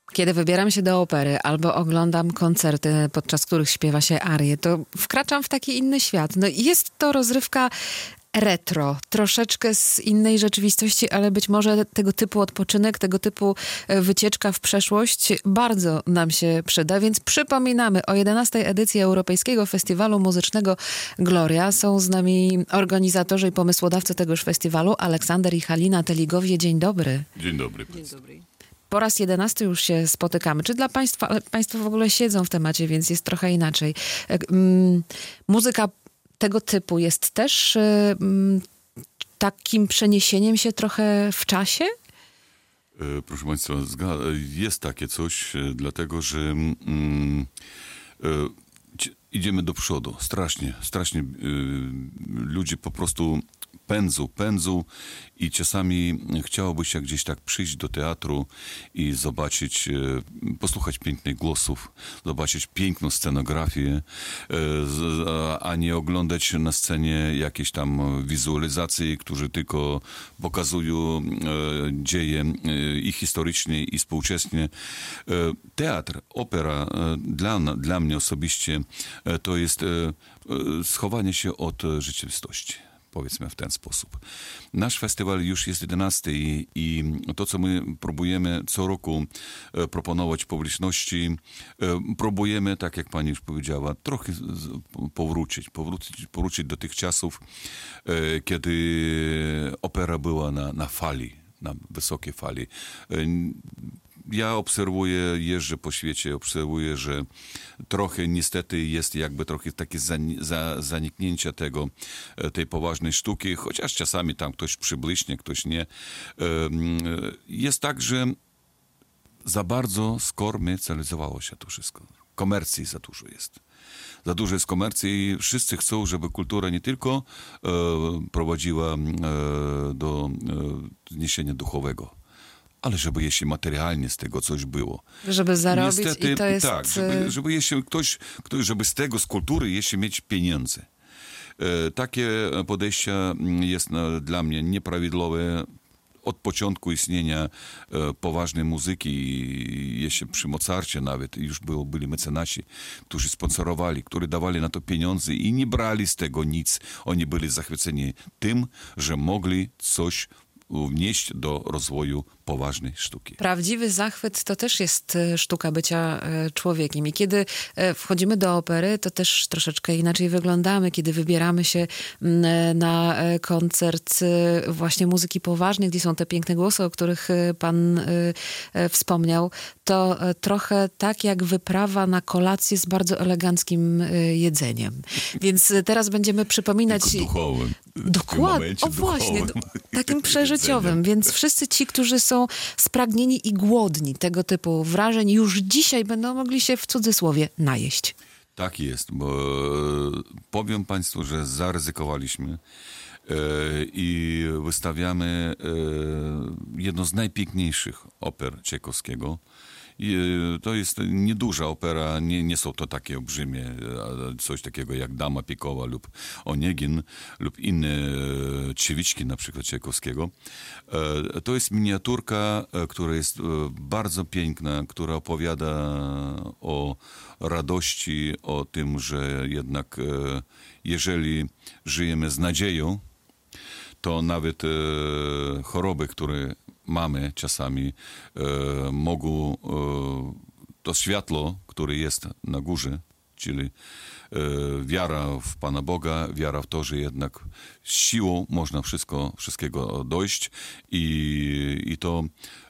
Kiedy wybieram się do opery albo oglądam koncerty, podczas których śpiewa się arie, to wkraczam w taki inny świat. No i jest to rozrywka retro, troszeczkę z innej rzeczywistości, ale być może tego typu odpoczynek, tego typu wycieczka w przeszłość bardzo nam się przyda, więc przypominamy o 11. edycji Europejskiego Festiwalu Muzycznego Gloria. Są z nami organizatorzy i pomysłodawcy tegoż festiwalu, Aleksander i Halina Teligowie. Dzień dobry. Dzień dobry. Dzień dobry. Po raz 11 już się spotykamy. Czy dla Państwa, ale Państwo w ogóle siedzą w temacie, więc jest trochę inaczej. Muzyka tego typu jest też takim przeniesieniem się trochę w czasie? Proszę Państwa, jest takie coś, dlatego że idziemy do przodu. Strasznie ludzie po prostu pędzą i czasami chciałoby się gdzieś tak przyjść do teatru i zobaczyć, posłuchać pięknych głosów, zobaczyć piękną scenografię, a nie oglądać na scenie jakieś tam wizualizacje, które tylko pokazują dzieje i historycznie, i współcześnie. Teatr, opera dla mnie osobiście to jest schowanie się od rzeczywistości. Powiedzmy w ten sposób. Nasz festiwal już jest 11 i to, co my próbujemy co roku proponować publiczności, próbujemy, tak jak pani już powiedziała, trochę powrócić do tych czasów, kiedy opera była na fali, na wysokiej fali. Ja jeżdżę po świecie, obserwuję, że trochę niestety jest jakby trochę takie zaniknięcia tej poważnej sztuki, chociaż czasami tam ktoś przybłyśnie, ktoś nie. Jest tak, że za bardzo skomercjalizowało się to wszystko. Komercji za dużo jest. Za dużo jest komercji i wszyscy chcą, żeby kultura nie tylko prowadziła do zniesienia duchowego, ale żeby jeszcze materialnie z tego coś było. Żeby zarobić. Niestety, i to jest... Tak, żeby jeszcze żeby z tego, z kultury jeszcze mieć pieniądze. Takie podejście jest dla mnie nieprawidłowe. Od początku istnienia poważnej muzyki, jeszcze przy Mozarcie nawet, już byli mecenasi, którzy sponsorowali, którzy dawali na to pieniądze i nie brali z tego nic. Oni byli zachwyceni tym, że mogli coś wnieść do rozwoju poważnej sztuki. Prawdziwy zachwyt to też jest sztuka bycia człowiekiem. I kiedy wchodzimy do opery, to też troszeczkę inaczej wyglądamy. Kiedy wybieramy się na koncert właśnie muzyki poważnej, gdzie są te piękne głosy, o których pan wspomniał, to trochę tak jak wyprawa na kolację z bardzo eleganckim jedzeniem. Więc teraz będziemy przypominać... Tylko duchowym. Dokładnie. O właśnie, takim przeżyciowym. Więc wszyscy ci, którzy są spragnieni i głodni tego typu wrażeń, już dzisiaj będą mogli się w cudzysłowie najeść. Tak jest, bo powiem Państwu, że zaryzykowaliśmy i wystawiamy jedną z najpiękniejszych oper Czajkowskiego. To jest nieduża opera, nie są to takie olbrzymie, coś takiego jak Dama Piekowa lub Oniegin lub inne Ciewiczki na przykład Czajkowskiego. To jest miniaturka, która jest bardzo piękna, która opowiada o radości, o tym, że jednak jeżeli żyjemy z nadzieją, to nawet choroby, które mamy czasami, mogą to światło, które jest na górze, czyli wiara w Pana Boga, wiara w to, że jednak z siłą można wszystkiego dojść i to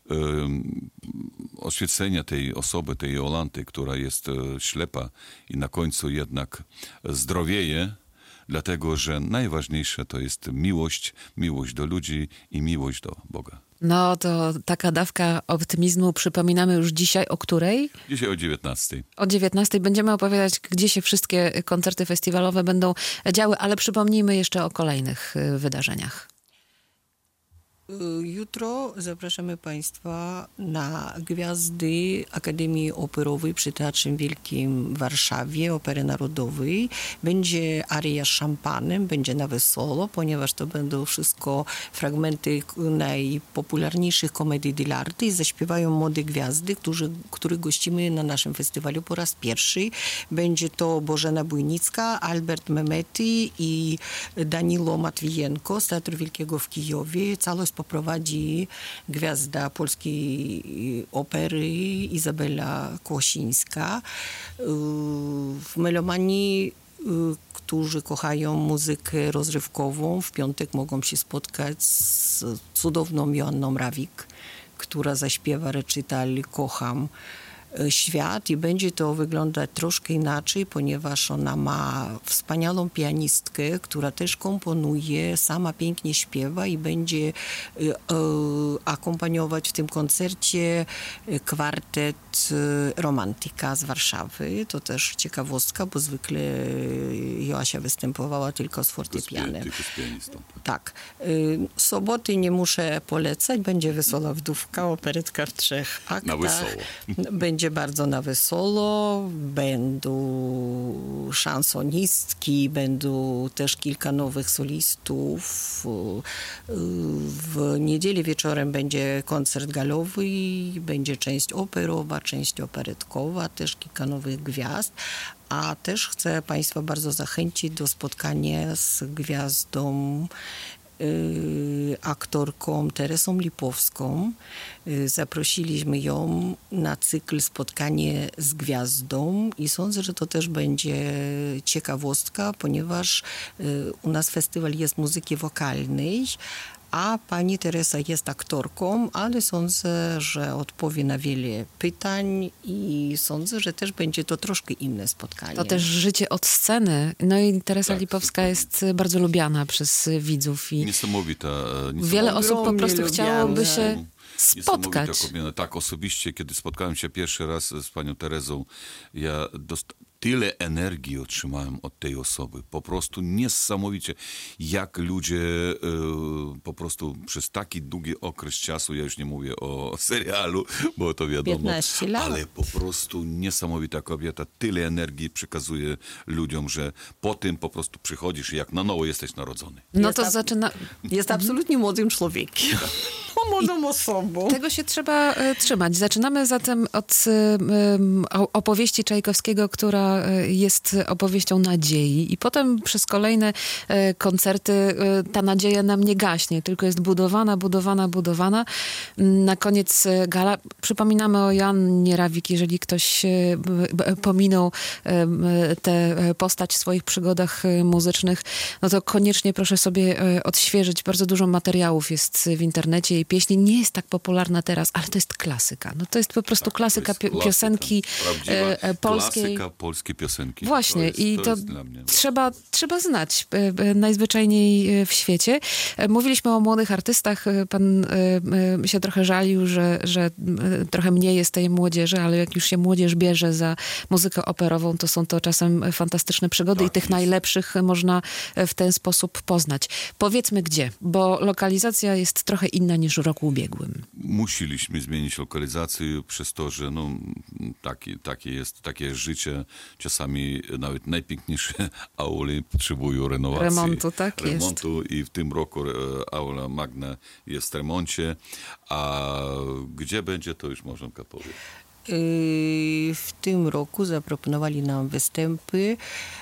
oświecenie tej osoby, tej Jolanty, która jest ślepa i na końcu jednak zdrowieje, dlatego że najważniejsze to jest miłość do ludzi i miłość do Boga. No to taka dawka optymizmu. Przypominamy już dzisiaj o której? Dzisiaj o 19:00. O 19:00 będziemy opowiadać, gdzie się wszystkie koncerty festiwalowe będą działy, ale przypomnijmy jeszcze o kolejnych wydarzeniach. Jutro zapraszamy Państwa na gwiazdy Akademii Operowej przy Teatrze Wielkim w Warszawie, Opery Narodowej. Będzie aria z szampanem, będzie na wesoło, ponieważ to będą wszystko fragmenty najpopularniejszych komedii dell'arte i zaśpiewają młode gwiazdy, których gościmy na naszym festiwalu po raz pierwszy. Będzie to Bożena Bujnicka, Albert Mehmeti i Danilo Matwijenko z Teatru Wielkiego w Kijowie. Całość poprowadzi gwiazda polskiej opery Izabela Kłosińska. W Melomanii, którzy kochają muzykę rozrywkową, w piątek mogą się spotkać z cudowną Joanną Rawik, która zaśpiewa recital Kocham świat i będzie to wyglądać troszkę inaczej, ponieważ ona ma wspaniałą pianistkę, która też komponuje, sama pięknie śpiewa i będzie akompaniować w tym koncercie kwartet Romantika z Warszawy. To też ciekawostka, bo zwykle Joasia występowała tylko z fortepianem. Tylko z pianistą. Tak. Soboty nie muszę polecać, będzie Wesoła Wdówka, operetka w 3 aktach. Na wesoło. Będzie bardzo na wesoło, będą szansonistki, będą też kilka nowych solistów. W niedzielę wieczorem będzie koncert galowy, będzie część operowa, część operetkowa, też kilka nowych gwiazd. A też chcę Państwa bardzo zachęcić do spotkania z gwiazdą, aktorką Teresą Lipowską. Zaprosiliśmy ją na cykl Spotkanie z gwiazdą i sądzę, że to też będzie ciekawostka, ponieważ u nas festiwal jest muzyki wokalnej, a pani Teresa jest aktorką, ale sądzę, że odpowie na wiele pytań i sądzę, że też będzie to troszkę inne spotkanie. To też życie od sceny. No i Teresa Lipowska jest bardzo lubiana przez widzów. I Niesamowita. wiele osób po prostu chciałoby się spotkać. Tak, osobiście, kiedy spotkałem się pierwszy raz z panią Terezą, ja tyle energii otrzymałem od tej osoby. Po prostu niesamowicie, jak ludzie po prostu przez taki długi okres czasu, ja już nie mówię o serialu, bo to wiadomo, 15 lat. ale po prostu niesamowita kobieta, tyle energii przekazuje ludziom, że po tym po prostu przychodzisz i jak na nowo jesteś narodzony. No to zaczyna... Jest absolutnie młodym człowiekiem. Młodą osobą. Tego się trzeba trzymać. Zaczynamy zatem od opowieści Czajkowskiego, która jest opowieścią nadziei i potem przez kolejne koncerty ta nadzieja nam nie gaśnie, tylko jest budowana. Na koniec gala. Przypominamy o Joannie Rawik, jeżeli ktoś pominął tę postać w swoich przygodach muzycznych, no to koniecznie proszę sobie odświeżyć. Bardzo dużo materiałów jest w internecie. Jej pieśni nie jest tak popularna teraz, ale to jest klasyka. No to jest po prostu klasyka piosenki polskiej. Klasyka polskiej piosenki. Właśnie to dla mnie. Trzeba znać najzwyczajniej w świecie. Mówiliśmy o młodych artystach. Pan się trochę żalił, że trochę mniej jest tej młodzieży, ale jak już się młodzież bierze za muzykę operową, to są to czasem fantastyczne przygody i tych najlepszych można w ten sposób poznać. Powiedzmy gdzie, bo lokalizacja jest trochę inna niż w roku ubiegłym. Musieliśmy zmienić lokalizację przez to, że takie jest życie. Czasami nawet najpiękniejsze auly potrzebują renowacji. Remontu, tak Remontu i w tym roku aula Magna jest w remoncie. A gdzie będzie, to już można powiedzieć. W tym roku zaproponowali nam występy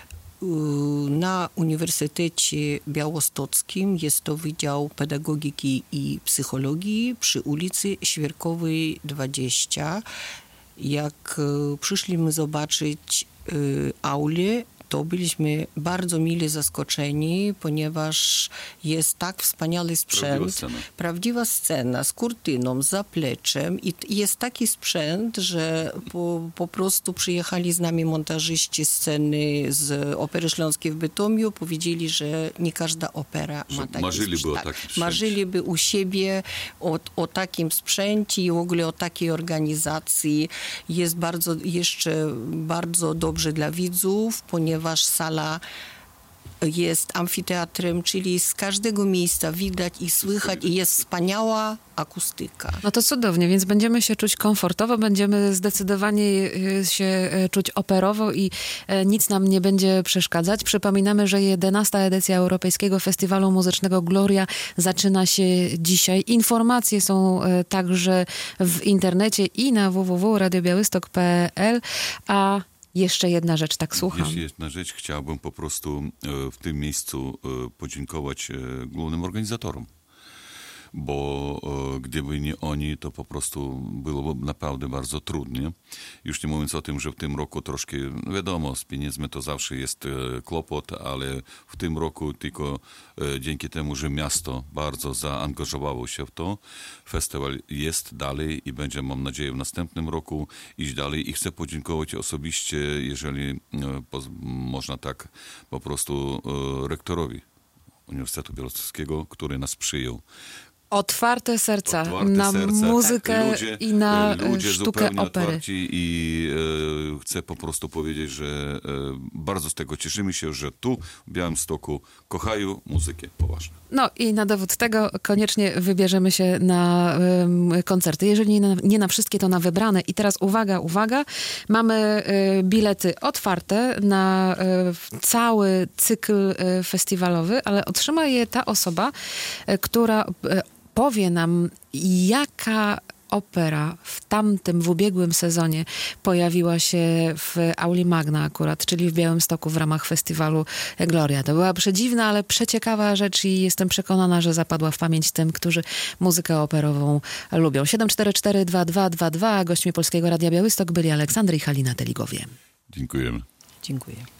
na Uniwersytecie Białostockim. Jest to Wydział Pedagogiki i Psychologii przy ulicy Świerkowej 20. Jak przyszliśmy zobaczyć aulę, to byliśmy bardzo mile zaskoczeni, ponieważ jest tak wspaniały sprzęt. Prawdziwa scena z kurtyną, z zapleczem i jest taki sprzęt, że po prostu przyjechali z nami montażyści sceny z Opery Śląskiej w Bytomiu, powiedzieli, że nie każda opera ma taki sprzęt. Marzyliby u siebie o takim sprzęcie i w ogóle o takiej organizacji. Jest jeszcze bardzo dobrze dla widzów, ponieważ sala jest amfiteatrem, czyli z każdego miejsca widać i słychać i jest wspaniała akustyka. No to cudownie, więc będziemy się czuć komfortowo, będziemy zdecydowanie się czuć operowo i nic nam nie będzie przeszkadzać. Przypominamy, że 11. edycja Europejskiego Festiwalu Muzycznego Gloria zaczyna się dzisiaj. Informacje są także w internecie i na www.radiobiałystok.pl, a jeszcze jedna rzecz, tak słucham. Jeszcze jedna rzecz, chciałbym po prostu w tym miejscu podziękować głównym organizatorom, bo gdyby nie oni, to po prostu byłoby naprawdę bardzo trudnie. Już nie mówiąc o tym, że w tym roku troszkę, wiadomo, z pieniędzmi to zawsze jest kłopot, ale w tym roku tylko dzięki temu, że miasto bardzo zaangażowało się w to, festiwal jest dalej i będzie, mam nadzieję, w następnym roku iść dalej i chcę podziękować osobiście, jeżeli można tak, po prostu rektorowi Uniwersytetu Białostockiego, który nas przyjął. Otwarte serca na muzykę i na sztukę opery. Otwarci i chcę po prostu powiedzieć, że bardzo z tego cieszymy się, że tu w Białymstoku kochają muzykę poważnie. No i na dowód tego koniecznie wybierzemy się na koncerty. Jeżeli nie na wszystkie, to na wybrane. I teraz uwaga, mamy bilety otwarte na cały cykl festiwalowy, ale otrzyma je ta osoba, która powie nam, jaka opera w ubiegłym sezonie pojawiła się w Auli Magna akurat, czyli w Białymstoku w ramach festiwalu Gloria. To była przedziwna, ale przeciekawa rzecz i jestem przekonana, że zapadła w pamięć tym, którzy muzykę operową lubią. 744-2222, gośćmi Polskiego Radia Białystok byli Aleksandra i Halina Teligowie. Dziękujemy. Dziękuję.